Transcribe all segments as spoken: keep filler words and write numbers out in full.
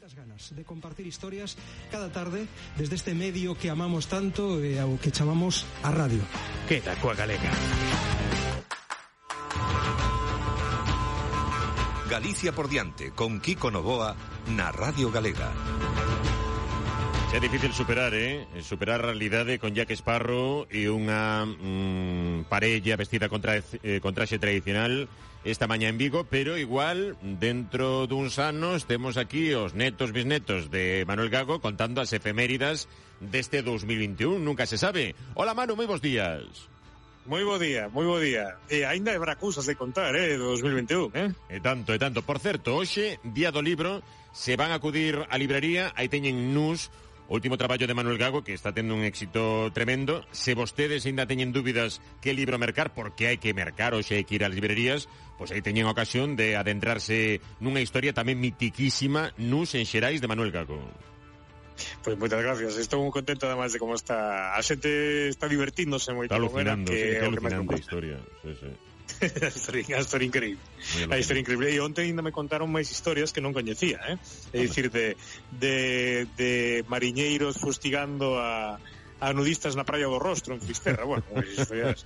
moitas ganas de compartir historias cada tarde desde este medio que amamos tanto e ao que chamamos a radio. Queda coa galega. Galicia por diante, con Kiko Novoa na Radio Galega. É difícil superar, eh? Superar a realidade con Jack Sparrow e unha mm, parella vestida con, tra eh, con traxe tradicional esta mañá en Vigo, pero igual, dentro duns anos, temos aquí os netos, bisnetos de Manuel Gago contando as efeméridas deste dos mil veintiún, nunca se sabe. Hola, Manu, moi bons días. Moi bo día, moi bo día. E aínda habrá cousas de contar, eh, do dos mil veintiún, eh? E tanto, e tanto. Por certo, hoxe, día do libro, se van a acudir á librería, aí teñen Nus, o último traballo de Manuel Gago, que está tendo un éxito tremendo. Se vostedes ainda teñen dúbidas que libro mercar, porque hai que mercar, hoxe hai que ir ás librerías, pois aí teñen a ocasión de adentrarse nunha historia tamén mitiquísima, Nus en Xerais, de Manuel Gago. Pois moitas gracias, estou moi contento además de como está a xente, está divertíndose moito. Está alucinando, que, sí, que que alucinante a historia, sí, sí. a historia, a historia increíble. A historia increíble. E onte ainda me contaron máis historias que non coñecía, eh? É dicir, de, de, de mariñeiros fustigando a, a nudistas na praia do Rostro, en Fisterra. Bueno, historias.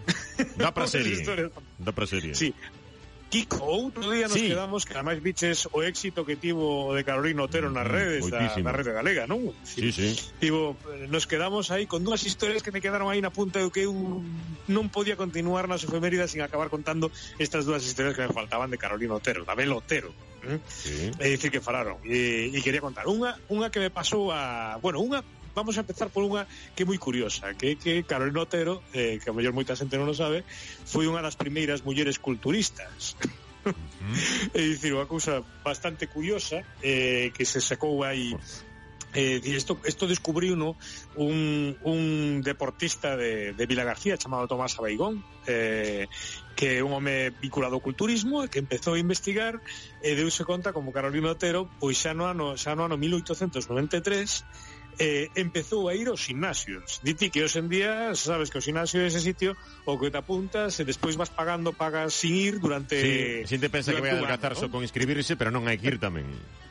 Da pra serie. Da pra serie. Sí. Kiko, outro día nos sí. quedamos que ademais biches o éxito que tivo de Carolina Otero nas redes da, da rede galega, non? Sí, sí. Tivo, nos quedamos aí con dúas historias que me quedaron aí na punta de que eu non podía continuar nas efeméridas sin acabar contando estas dúas historias que me faltaban de Carolina Otero, da Bel Otero. ¿eh? Sí. É dicir que falaron. E, e quería contar unha, unha que me pasou a... Bueno, unha... Vamos a empezar por unha que é moi curiosa, que é que Carolina Otero, eh, que a mellor moita xente non o sabe, foi unha das primeiras mulleres culturistas. Uh-huh. É dicir, unha cousa bastante curiosa, eh, que se sacou aí... Eh, esto, esto descubriu no un, un deportista de, de Vila García chamado Tomás Abeigón, eh, que é un home vinculado ao culturismo, que empezou a investigar e deuse conta como Carolina Otero, pois xa no ano, xa no ano mil oitocentos noventa e tres eh, empezou a ir aos gimnasios. Diti que hoxe en día sabes que o gimnasio é ese sitio o que te apuntas e despois vas pagando, pagas sin ir durante... Sí, xente pensa que vai a adelgazar só con inscribirse, pero non hai que ir tamén.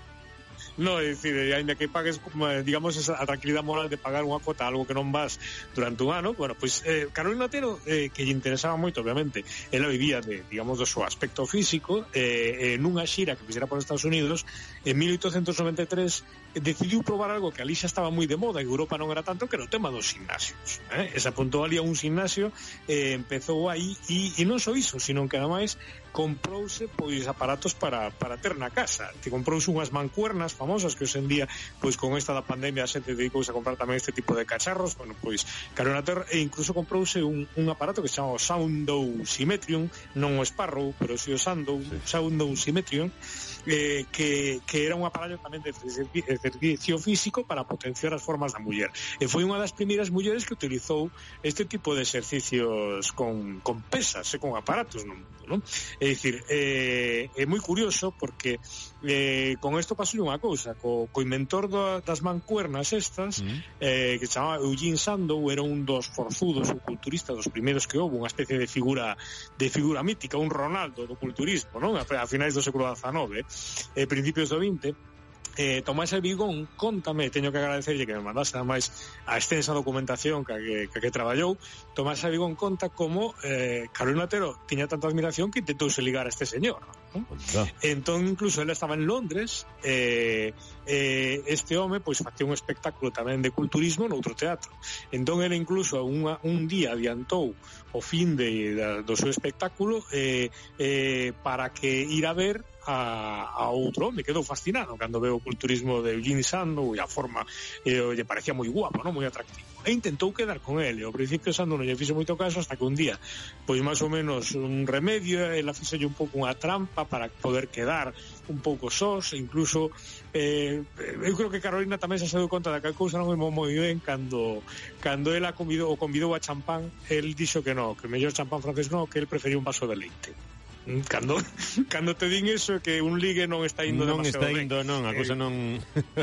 No, é dicir, ainda que pagues, digamos, esa a tranquilidade moral de pagar unha cuota, algo que non vas durante un ano, bueno, pois eh, Carolina Otero, eh, que lle interesaba moito, obviamente, ela vivía de, digamos, do seu aspecto físico, eh, eh, nunha xira que fixera por Estados Unidos, en mil oitocentos noventa e tres, eh, decidiu probar algo que ali xa estaba moi de moda, en Europa non era tanto, que era o tema dos gimnasios, eh? E se apuntou ali a un gimnasio, eh, empezou aí, e, e non só iso, sino que ademais comprouse, pois, aparatos para, para ter na casa, que comprouse unhas mancuernas famosas que hoxe en día, pois con esta da pandemia a xente dedicouse a comprar tamén este tipo de cacharros. Bueno, pois Carolina Otero e incluso comprouse un, un aparato que se chama o Sandow Symmetrion, non o Sparrow, pero si o Sandow, sí. Sandow Symmetrion, eh, que, que era un aparato tamén de exercicio físico para potenciar as formas da muller. E foi unha das primeiras mulleres que utilizou este tipo de exercicios con, con pesas e con aparatos no mundo, non? É dicir, eh, é moi curioso porque eh, con isto pasou unha cousa, co, co inventor do, das mancuernas estas, mm. eh, que se chamaba Eugene Sandow, era un dos forzudos, un culturista dos primeiros que houve, unha especie de figura de figura mítica, un Ronaldo do culturismo, non? A, a finais do século dezenove, eh, principios do vinte. Eh, Tomás Abeigón, contame, teño que agradecerlle que me mandase ademais a extensa documentación que, que, que, que traballou. Tomás Abeigón conta como eh, Carolina Otero tiña tanta admiración que intentouse ligar a este señor, ¿no? Oh. Entón incluso ele estaba en Londres, eh, eh, este home pois facía un espectáculo tamén de culturismo noutro teatro. Entón ele incluso unha, un día adiantou o fin de, de, do seu espectáculo eh, eh, para que ir a ver a, a outro home. Quedou fascinado cando veo o culturismo de Eugene Sandow e a forma, eh, lle parecía moi guapo, non? Moi atractivo, e intentou quedar con ele. Ao principio Sandow non lle fixo moito caso, hasta que un día, pois máis ou menos un remedio, ela fixolle un pouco unha trampa para poder quedar un pouco sós, incluso eh, eu creo que Carolina tamén se deu conta de que a cousa non é moi ben cando cando ela convidou, o convidou a champán, el dixo que non, que mellor champán francés non, que el prefería un vaso de leite. Cando, cando te din eso, que un ligue non está indo non demasiado está indo, ben. non, a cousa non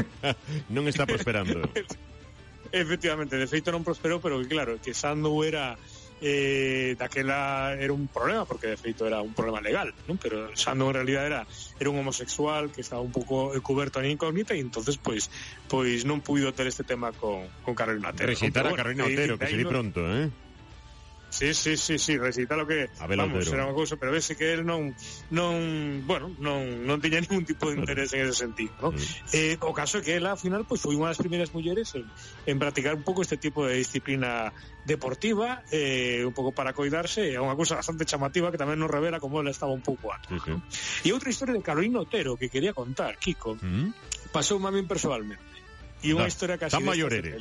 non está prosperando. Efectivamente, de feito non prosperou, pero que claro, que Sandow era eh, daquela era un problema, porque de feito era un problema legal, non? Pero Sando en realidad era era un homosexual que estaba un pouco cuberto en incógnita, e entonces pois pois non puido ter este tema con, con Carolina Otero. Recitar a Carolina Otero, que se di pronto, eh? Sí, sí, sí, sí, recita lo que Abel vamos, Otero. era unha cousa, pero vese que él non non, bueno, non non tiña ningún tipo de interés en ese sentido, ¿no? Mm. Eh, o caso é que ela, ao final, pois foi unha das primeiras mulleres en, en practicar un pouco este tipo de disciplina deportiva, eh, un pouco para coidarse, é unha cousa bastante chamativa que tamén nos revela como ela estaba un pouco antes, sí, sí. ¿no? E outra historia de Carolina Otero que quería contar, Kiko, mm. pasou a min personalmente. E unha historia casi tan maior eres.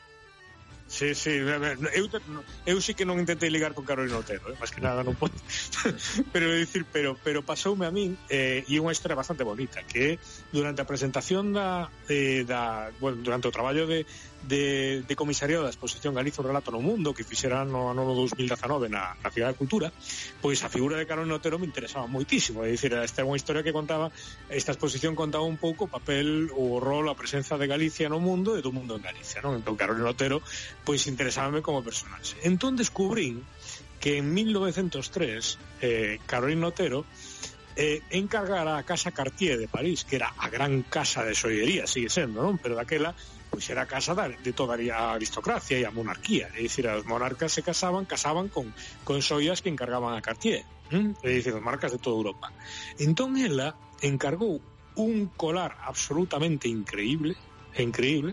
Sí, sí, eu, eu sí que non intentei ligar con Carolina Otero, eh? Más que nada non podo. Pero decir, pero pero pasoume a min eh, e unha historia bastante bonita, que durante a presentación da, eh, da bueno, durante o traballo de de, de comisariado da exposición Galicia un relato no mundo que fixeran no ano dos mil dezanove na, na Cidade da Cultura, pois a figura de Carolina Otero me interesaba moitísimo, é dicir, esta é unha historia que contaba, esta exposición contaba un pouco o papel, o rol, a presenza de Galicia no mundo e do mundo en Galicia, non? Entón Carolina Otero pois interesábame como personaxe. Entón descubrín que en mil novecentos tres eh, Carolina Otero eh, encargara a Casa Cartier de París, que era a gran casa de xoiería, sigue sendo, non? Pero daquela pois era a casa da, de toda a aristocracia e a monarquía, é dicir, os monarcas se casaban, casaban con, con xoias que encargaban a Cartier, ¿eh? É dicir, os monarcas de toda Europa. Entón ela encargou un colar absolutamente increíble, increíble,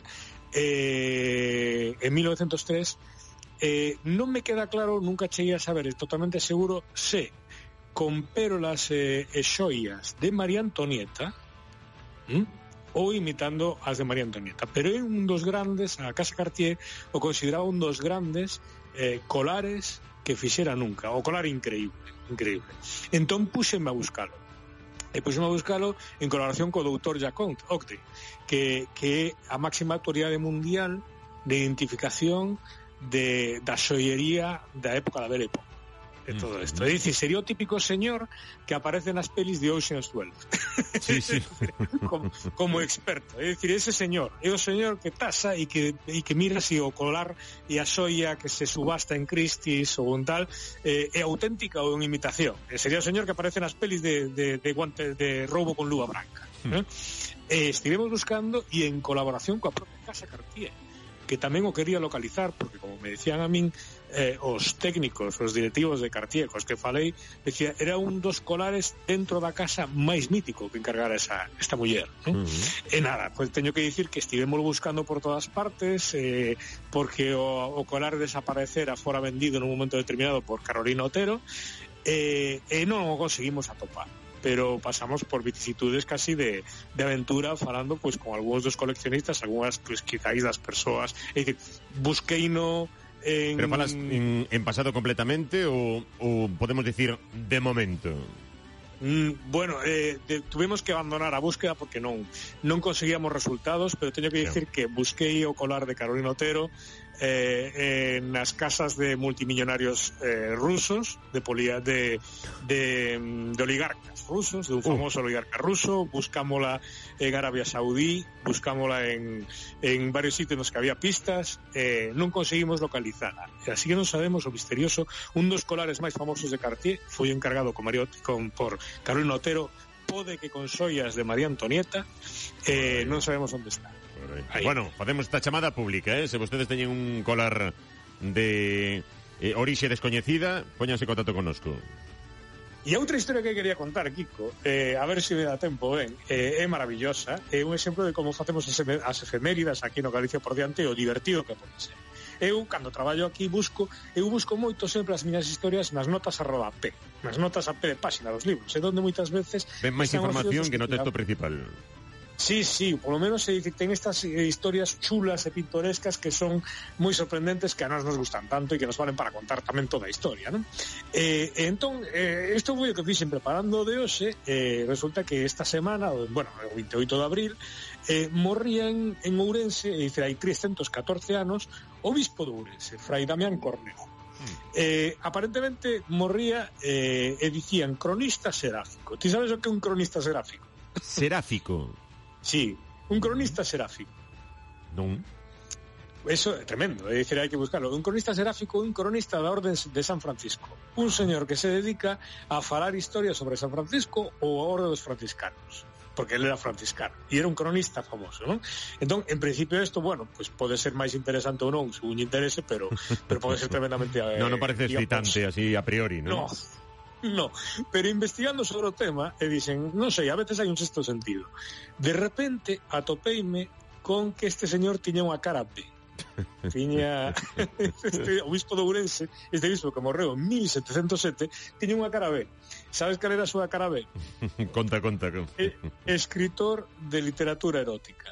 eh, en mil novecentos tres, eh, non me queda claro, nunca cheguei a saber, totalmente seguro, se con pérolas e eh, xoias de María Antonieta, ¿eh? ou imitando as de María Antonieta, pero é un dos grandes, a Casa Cartier o consideraba un dos grandes eh, colares que fixera nunca, o colar increíble, increíble. Entón puxenme a buscalo, e puxenme a buscalo en colaboración co doutor Jacques Octe, que, que é a máxima autoridade mundial de identificación de, da xoiería da época da Belle Époque. De todo isto. É dicir, sería o típico señor que aparece nas pelis de Ocean's Twelve. Sí, sí. como, como experto. É dicir, ese señor é o señor que tasa e que, e que mira si o colar e a xoia que se subasta en Christie's ou un tal eh, é auténtica ou en imitación. E sería o señor que aparece nas pelis de, de, de, guante, de roubo con lúa branca. Mm. Eh? E estivemos buscando e en colaboración coa propia Casa Cartier, que tamén o quería localizar, porque como me decían a min eh, os técnicos, os directivos de Cartier cos que falei, decía, era un dos colares dentro da casa máis mítico que encargara esa, esta muller, ¿no? Uh-huh. E nada, pues teño que dicir que estivemos buscando por todas partes, eh, porque o, o colar desaparecera fora vendido nun momento determinado por Carolina Otero, eh, e non o conseguimos atopar, pero pasamos por vicisitudes casi de, de aventura, falando pues con algúns dos coleccionistas, algunhas pues quizáis das persoas, é dicir, busquei no en... Pero falas en, en pasado completamente ou, ou podemos decir de momento? Mm, bueno, eh, de, tuvimos que abandonar a búsqueda porque non non conseguíamos resultados, pero teño que dicir que busquei o colar de Carolina Otero eh, en nas casas de multimillonarios eh, rusos, de, polia, de, de, de oligarcas rusos, de un famoso uh. oligarca ruso, buscámola en Arabia Saudí, buscámola en, en varios sitios nos que había pistas, eh, non conseguimos localizarla, e así que non sabemos o misterioso. Un dos colares máis famosos de Cartier foi encargado con Mario, con, por Carolina Otero, pode que con xoias de María Antonieta, eh, non sabemos onde está. Ahí. Bueno, facemos esta chamada pública, eh? Se vostedes teñen un colar de eh, orixe descoñecida, póñanse en contacto connosco. E outra historia que quería contar, Kiko, eh, a ver se me dá tempo, ben, eh, é maravillosa, é un exemplo de como facemos as, as efeméridas aquí no Galicia por diante, o divertido que pode ser. Eu, cando traballo aquí, busco eu busco moito sempre as miñas historias nas notas a rodapé, nas notas a pé de páxina dos libros, é donde moitas veces ven máis información que no texto principal. Sí, sí, por lo menos eh, ten estas eh, historias chulas e pintorescas que son moi sorprendentes, que a nós nos gustan tanto e que nos valen para contar tamén toda a historia, non? Eh, entón, eh, isto foi o que fixen preparando de hoxe. Eh, resulta que esta semana, bueno, o veintioito de abril, eh, morría en, en Ourense, e dice, hai trescentos catorce anos, o bispo de Ourense, Fray Damián Cornejo. Eh, aparentemente morría, eh, e dicían cronista seráfico. Ti sabes o que é un cronista seráfico? Seráfico? Sí, un cronista seráfico. Non. Eso é tremendo, é dicir, hai que buscarlo. Un cronista seráfico, un cronista da Orden de San Francisco. Un señor que se dedica a falar historias sobre San Francisco ou a Orde dos Franciscanos, porque ele era franciscano e era un cronista famoso, non? Entón, en principio isto, bueno, pues pode ser máis interesante ou non, según interese, pero pero pode ser tremendamente eh, no, non parece excitante así a priori, non? No. No, pero investigando sobre o tema e dixen, non sei, a veces hai un sexto sentido. De repente atopeime con que este señor tiña unha cara B. Tiña este obispo de Ourense, este obispo que morreu en mil setecentos sete, tiña unha cara B. Sabes cal era a súa cara B? Conta, conta, conta. Eh, escritor de literatura erótica.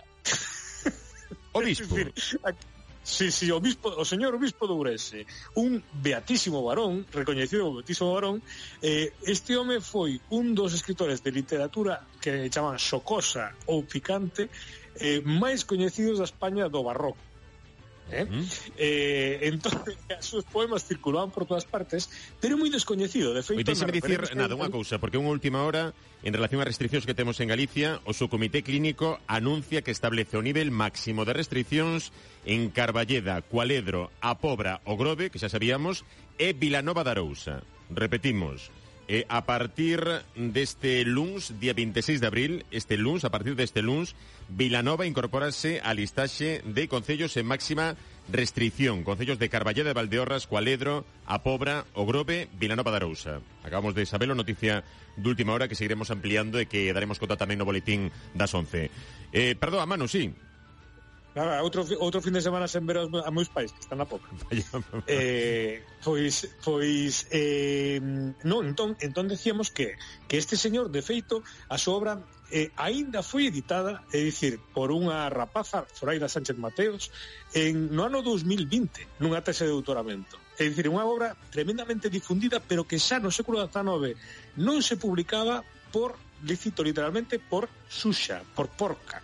Obispo. Es decir, aquí, sí, sí, obispo, o señor obispo de Ourense, un beatísimo varón, recoñecido beatísimo varón. Eh, este home foi un dos escritores de literatura que chaman xocosa ou picante eh, máis coñecidos da España do barroco. Eh? Mm. Eh, entón, os seus poemas circulaban por todas partes, pero moi descoñecido. De feito, deixeme dicir nada, unha cousa, porque unha última hora, en relación a restriccións que temos en Galicia, o seu comité clínico anuncia que establece o nivel máximo de restriccións en Carballeda, Cualedro, A Pobra, O Grove, que xa sabíamos, e Vilanova de Arousa. Repetimos, eh, a partir deste luns, día veintiséis de abril, este luns, a partir deste luns, Vilanova incorporase á listaxe de concellos en máxima restricción. Concellos de Carballeda, de Valdeorras, Cualedro, A Pobra, O Grove, Vilanova de Arousa. Acabamos de saber a noticia de última hora que seguiremos ampliando e que daremos conta tamén no boletín das once. Eh, perdón, a Manu, sí. Nada, outro, outro fin de semana sen ver aos, a meus pais, que están na Pobra. eh, pois, pois eh, non, entón, entón decíamos que, que este señor, de feito, a súa obra eh, aínda foi editada, é dicir, por unha rapaza, Zoraida Sánchez Mateos, en, no ano dos mil vinte, nunha tese de doutoramento. É dicir, unha obra tremendamente difundida, pero que xa no século dezanove non se publicaba por, licito literalmente, por Xuxa, por porca.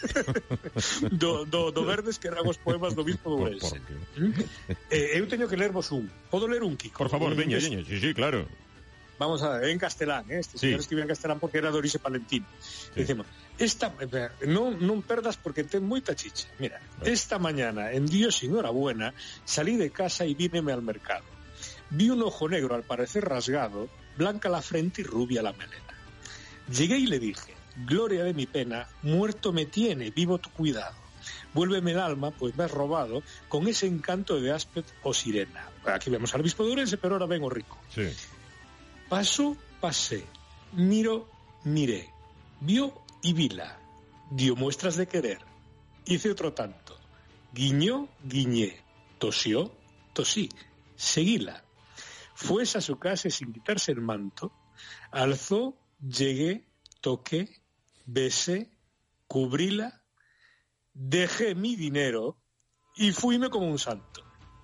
do, do, do Verdes, que eran os poemas do obispo de Ourense. eh, eu teño que lervos un. Podo ler un, Kiko? Por favor, veña, veña, sí, sí, claro. Vamos a ver, en castelán, eh? Este señor sí. Escribía en castelán porque era de orixe palentino. Sí. Dicimos, esta, non, non perdas porque ten moita chicha. Mira, vale. Esta mañana, en Dios sin hora buena, salí de casa y víneme al mercado. Vi un ojo negro, al parecer rasgado, blanca la frente y rubia la melena. Llegué y le dije, gloria de mi pena, muerto me tiene, vivo tu cuidado. Vuélveme el alma, pues me has robado, con ese encanto de ásped o sirena. Aquí vemos al obispo de Ourense, pero ahora ven o rico. Sí. Paso, pasé, miro, miré, vio y vila, dio muestras de querer, hice otro tanto, guiñó, guiñé, tosió, tosí, seguíla. Fuese a su casa sin quitarse el manto, alzó, llegué, toqué, besé, cubríla, dejé mi dinero y fuime como un santo.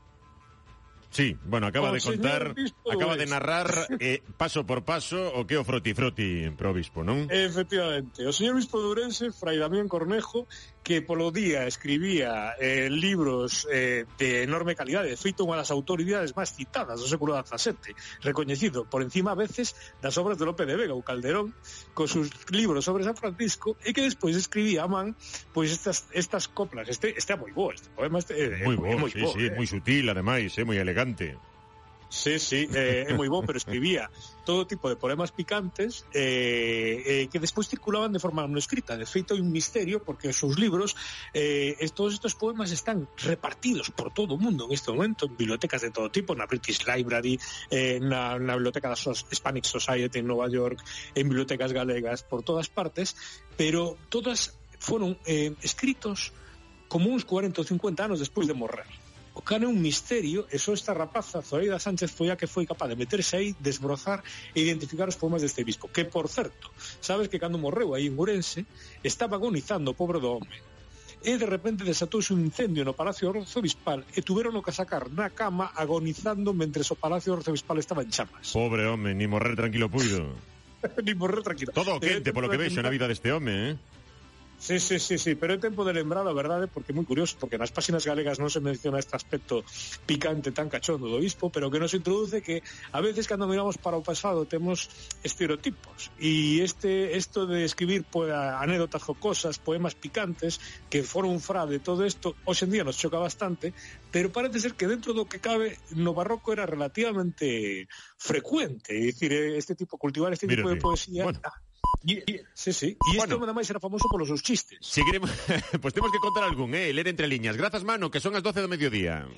Sí, bueno, acaba de contar, acaba de narrar eh, paso por paso o que o froti froti pro obispo, non? Efectivamente, o señor obispo de Ourense, Fray Damián Cornejo, que polo día escribía eh, libros eh, de enorme calidade, de feito unha das autoridades máis citadas do século dezasete, recoñecido por encima a veces das obras de Lope de Vega ou Calderón, con sus libros sobre San Francisco, e que despois escribía a man pois estas estas coplas. Este este é moi bo, este poema este é moi bo, moi sí, bo, sí, eh. moi sutil ademais, é moi elegante. Sí, sí, eh, é moi bo, pero escribía todo tipo de poemas picantes eh, eh, que despois circulaban de forma manuscrita. De feito, hai un misterio porque os seus libros, eh, todos estos poemas están repartidos por todo o mundo en este momento, en bibliotecas de todo tipo, na British Library, eh, na, na biblioteca da Hispanic Society en Nova York, en bibliotecas galegas, por todas partes, pero todas foron eh, escritos como uns cuarenta ou cincuenta anos despois de morrer. O cano é un misterio, e só esta rapaza, Zoraida Sánchez, foi a que foi capaz de meterse aí, desbrozar e identificar os poemas deste bispo. Que, por certo, sabes que cando morreu aí en Ourense, estaba agonizando o pobre do home. E de repente desatouse un incendio no Palacio Arzobispal e tuveron que sacar na cama agonizando mentres o Palacio Arzobispal estaba en chamas. Pobre home, ni morrer tranquilo puido. Ni morrer tranquilo. Todo o quente, polo que vexo na vida deste home, eh? Sí, sí, sí, sí, pero é tempo de lembrar a verdade porque é moi curioso, porque nas páxinas galegas non se menciona este aspecto picante tan cachondo do bispo, pero que nos introduce que a veces cando miramos para o pasado temos estereotipos e este isto de escribir pues, anécdotas jocosas, poemas picantes que foron un frade, todo isto hoxe en día nos choca bastante, pero parece ser que dentro do que cabe no barroco era relativamente frecuente, é dicir, este tipo, cultivar este tipo Mírate. de poesía. Bueno. Y, y, sí, sí. Y bueno, este además era famoso por los sus chistes. Seguiremos, pues temos que contar algún, eh, ler entre liñas. Grazas, mano, que son as doce do mediodía.